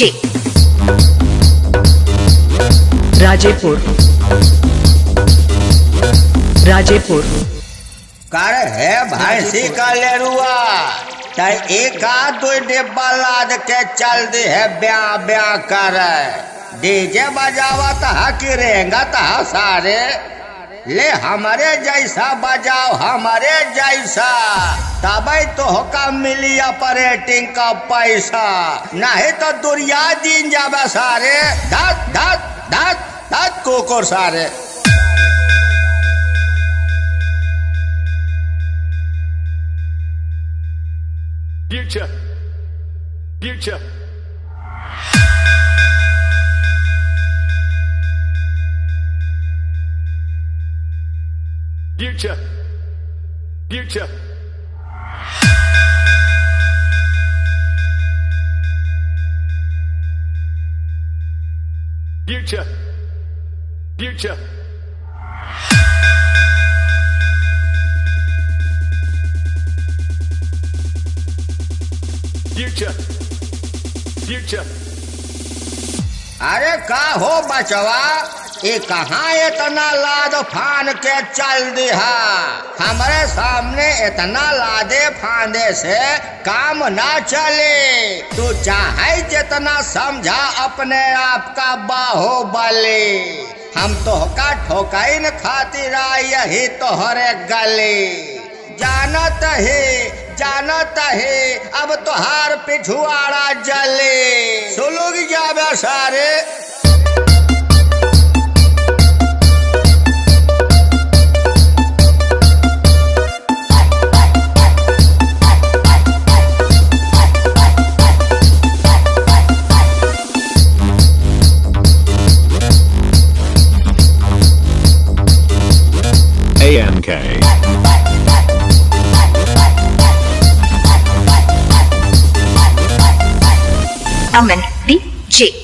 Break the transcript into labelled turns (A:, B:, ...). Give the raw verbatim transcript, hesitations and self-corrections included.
A: जे राजेपुर राजेपुर
B: कर है भैंसी का लेरुआ चाहे एक आध दो डिब्बा लाद के चल दे है ब्या ब्या कर डीजे बजावा तहा कि रहेगा तहा सारे ले हमारे जैसा बजाओ हमारे जैसा तबई तो होका मिली ऑपरेटिंग का पैसा नहीं तो दुनिया दिन जाबे सारे धत धत धत धत कुकुर सारे।
C: Future, future. Future, future. Future, future. Future, future.
B: अरे का हो बचवा ये कहाँ इतना लाद फान के चल दिहा हमारे सामने इतना लादे फांदे से काम ना चले तू चाहे जितना समझा अपने आप का बाहुबली हम तो का ठोकाई न खातिर यही तोहरे गली जानत ही जानत ही अब तोहार पिछुआड़ा जले सुलग जाबे सारे।
D: A M K
A: Aman D जे